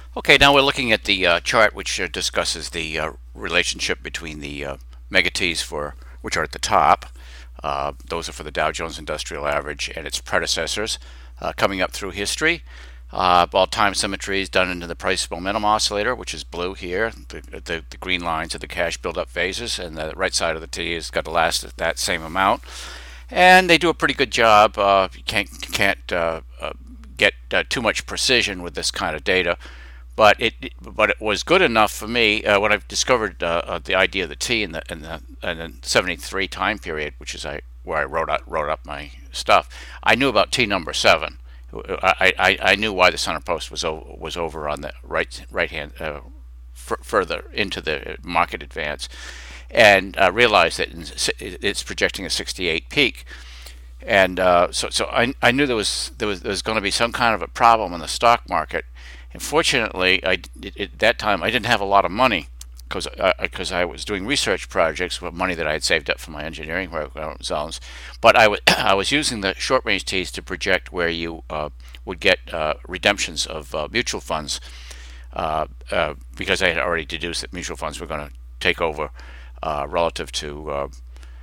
Okay, now we're looking at the chart which discusses the relationship between the mega T's for which are at the top. Those are for the Dow Jones Industrial Average and its predecessors coming up through history. All time symmetry is done into the price momentum oscillator, which is blue here. The green lines are the cash buildup phases, and the right side of the T has got to last that same amount. And they do a pretty good job. You can't get too much precision with this kind of data, but it was good enough for me when I discovered the idea of the T in the 73 time period, which is where I wrote up my stuff. I knew about T number 7. I knew why the center post was over on the right hand further into the market advance, and realized that it's projecting a 68 peak. And so I knew there was going to be some kind of a problem in the stock market. And fortunately, at that time I didn't have a lot of money because I was doing research projects with money that I had saved up for my engineering zones. But I was using the short range T's to project where you would get redemptions of mutual funds because I had already deduced that mutual funds were going to take over relative to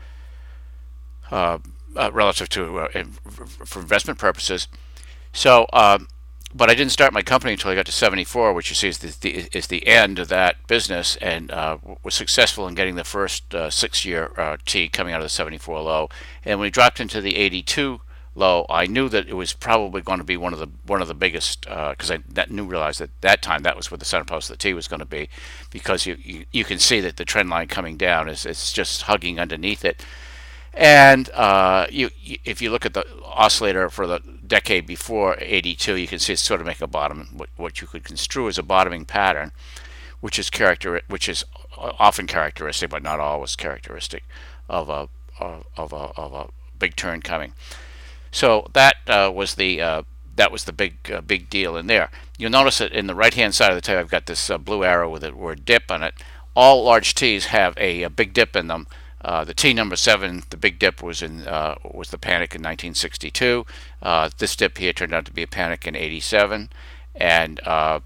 for investment purposes. So, but I didn't start my company until I got to 74, which you see is the end of that business, and was successful in getting the first 6-year T coming out of the 74 low. And when we dropped into the 82 low, I knew that it was probably going to be one of the biggest because I realized that that time that was where the center post of the T was going to be, because you can see that the trend line coming down is it's just hugging underneath it. And if you look at the oscillator for the decade before 82, you can see it's sort of making a bottom, what you could construe as a bottoming pattern, which is often characteristic, but not always characteristic of a big turn coming. So that was the big deal in there. You'll notice that in the right hand side of the tape, I've got this blue arrow with the word dip on it. All large T's have a big dip in them. The T number 7, the big dip was the panic in 1962. This dip here turned out to be a panic in 87, and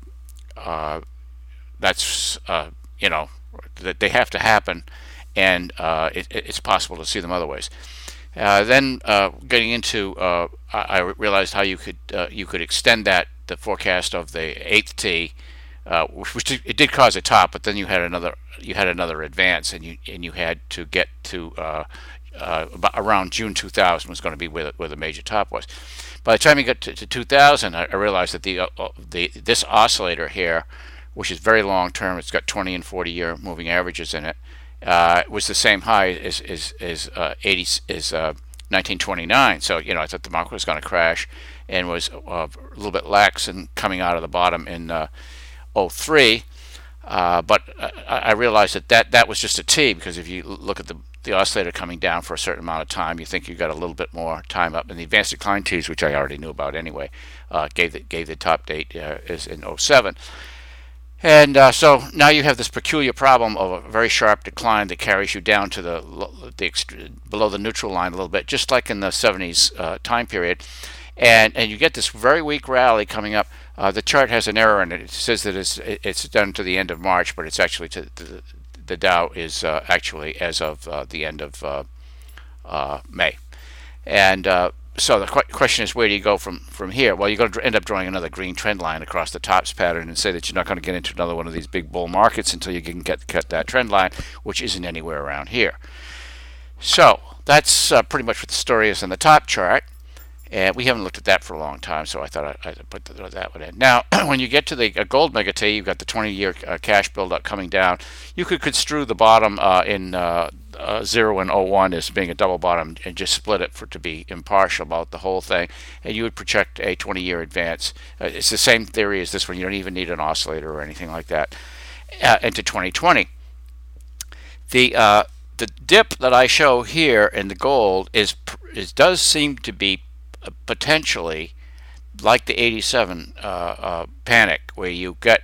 that's that they have to happen, and it's possible to see them other ways. Then getting into, I realized how you could extend the forecast of the eighth T, which it did cause a top, but then you had another advance, and you had to get to about around June 2000 was going to be where the major top was. By the time you got to 2000, I realized that this oscillator here, which is very long term, it's got 20 and 40 year moving averages in it, was the same high as 1929. So I thought the market was going to crash, and was a little bit lax and coming out of the bottom in 03. But I realized that was just a T, because if you look at the oscillator coming down for a certain amount of time, you think you got a little bit more time up. And the advanced decline T's, which I already knew about anyway, gave the top date is in 07. And so now you have this peculiar problem of a very sharp decline that carries you down to below the neutral line a little bit, just like in the 70s time period. And you get this very weak rally coming up. The chart has an error in it. It says that it's done to the end of March, but it's actually the Dow is actually as of the end of May. And so the question is, where do you go from here? Well, you're going to end up drawing another green trend line across the tops pattern, and say that you're not going to get into another one of these big bull markets until you can cut that trend line, which isn't anywhere around here. So that's pretty much what the story is in the top chart. And we haven't looked at that for a long time, so I thought I'd put that one in. Now, when you get to the gold mega T, you've got the 20-year cash buildup coming down. You could construe the bottom in 0 and 01 as being a double bottom, and just split it to be impartial about the whole thing, and you would project a 20-year advance. It's the same theory as this one. You don't even need an oscillator or anything like that into 2020. The dip that I show here in the gold does seem to be potentially like the 87 panic, where you get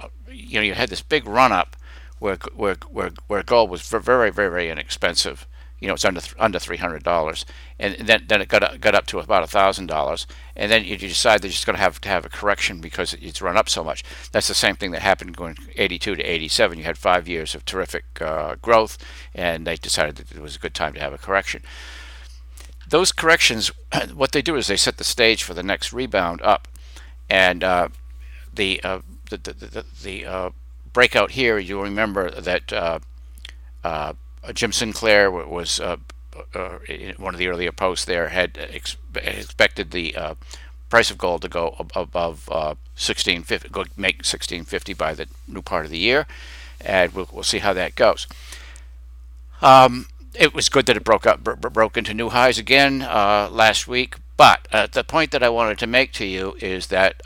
you had this big run up where gold was very, very, very inexpensive, it's under $300, and then it got up to about $1,000, and then you decide that you're just going to have a correction because it's run up so much. That's the same thing that happened going 82 to 87. You had 5 years of terrific growth, and they decided that it was a good time to have a correction. Those corrections, what they do is they set the stage for the next rebound up, and the breakout here. You'll remember that Jim Sinclair was in one of the earlier posts there had expected the price of gold to go above 1650, go make 1650 by the new part of the year, and we'll see how that goes. It was good that it broke into new highs again last week. But the point that I wanted to make to you is that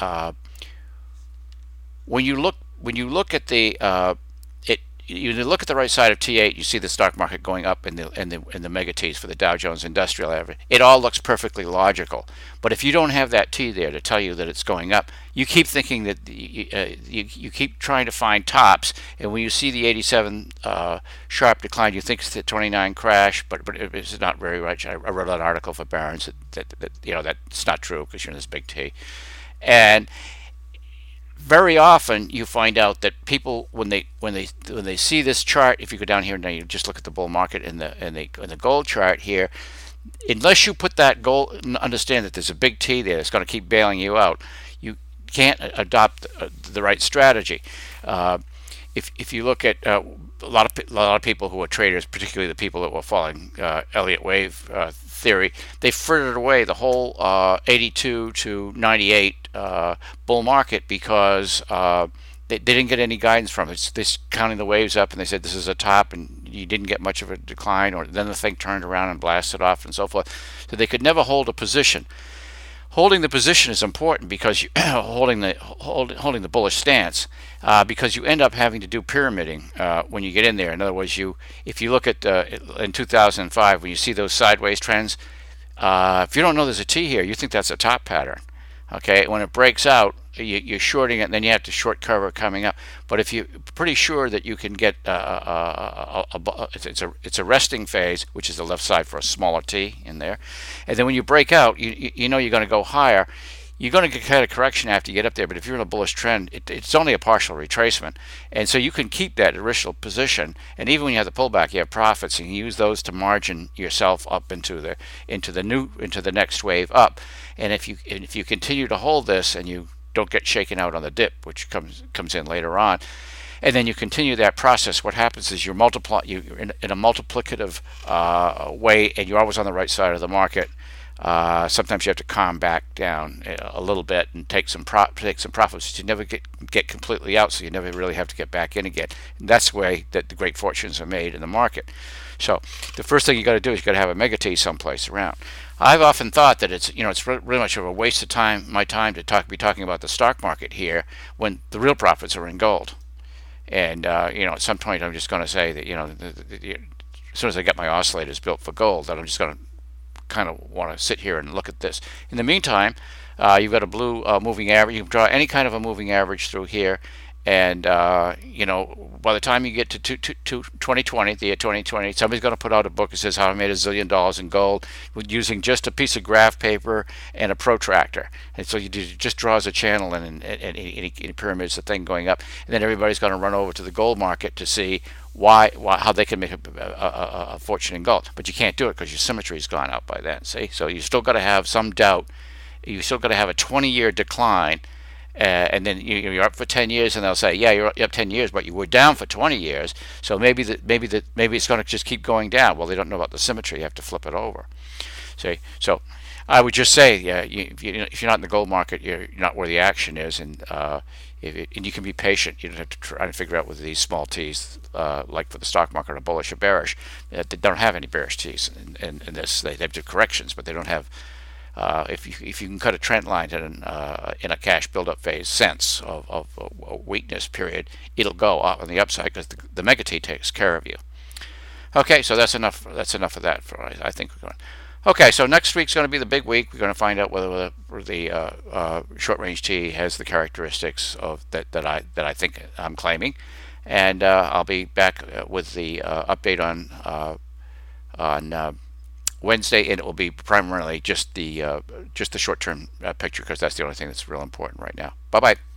when you look at the you look at the right side of T8, you see the stock market going up in the mega T's for the Dow Jones Industrial Average. It all looks perfectly logical. But if you don't have that T there to tell you that it's going up, you keep thinking that you keep trying to find tops. And when you see the 87 sharp decline, you think it's the 29 crash, but it's not very right. I wrote an article for Barron's that that's not true because you're in this big T. And very often you find out that people when they see this chart, if you go down here and you just look at the bull market in the gold chart here, unless you put that gold, understand that there's a big T there that's going to keep bailing you out, you can't adopt the right strategy. If you look at a lot of people who are traders, particularly the people that were following Elliott wave theory, they frittered away the whole 82 to 98 bull market because they didn't get any guidance from it. It's this counting the waves up, and they said this is a top, and you didn't get much of a decline, or then the thing turned around and blasted off, and so forth. So they could never hold a position. Holding the position is important because you holding the bullish stance because you end up having to do pyramiding when you get in there. In other words, if you look at in 2005 when you see those sideways trends, if you don't know there's a T here, you think that's a top pattern. Okay, when it breaks out, you're shorting it, and then you have to short cover coming up. But if you're pretty sure that you can get it's a resting phase, which is the left side for a smaller T in there, and then when you break out, you know you're going to go higher. You're going to get a correction after you get up there, but if you're in a bullish trend, it's only a partial retracement, and so you can keep that original position. And even when you have the pullback, you have profits, and you use those to margin yourself up into the next wave up. And if you continue to hold this and you don't get shaken out on the dip, which comes in later on, and then you continue that process, what happens is you're in a multiplicative way, and you're always on the right side of the market. Sometimes you have to calm back down a little bit and take some profits, but you never get completely out, so you never really have to get back in again. And that's the way that the great fortunes are made in the market. So the first thing you got to do is you got to have a mega T someplace around. I've often thought that it's really much of a waste of my time to be talking about the stock market here when the real profits are in gold. And at some point I'm just going to say that as soon as I get my oscillators built for gold, that I'm just going to kind of want to sit here and look at this. In the meantime, you've got a blue moving average. You can draw any kind of a moving average through here, and by the time you get to 2020, the year 2020, somebody's going to put out a book that says how I made $1 zillion in gold using just a piece of graph paper and a protractor. And so you just draws a channel and he pyramids the thing going up, and then everybody's going to run over to the gold market to see how they can make a fortune in gold. But you can't do it because your symmetry's gone out by then. See, so you still got to have some doubt. You still got to have a 20-year decline. And then you're up for 10 years, and they'll say, yeah, you're up 10 years, but you were down for 20 years. So maybe it's going to just keep going down. Well, they don't know about the symmetry. You have to flip it over. See, so I would just say, yeah, if you're not in the gold market, you're not where the action is, and and you can be patient. You don't have to try to figure out whether these small T's, like for the stock market, are bullish or bearish. They don't have any bearish T's in this. They have corrections, but they don't have. If you can cut a trend line in a cash buildup phase sense of a weakness period, it'll go up on the upside because the mega T takes care of you. Okay, so that's enough. That's enough of that. I think we're going. Okay, so next week's going to be the big week. We're going to find out whether the short range T has the characteristics of that I think I'm claiming, and I'll be back with the update on on Wednesday, and it will be primarily just the short-term picture because that's the only thing that's real important right now. Bye bye.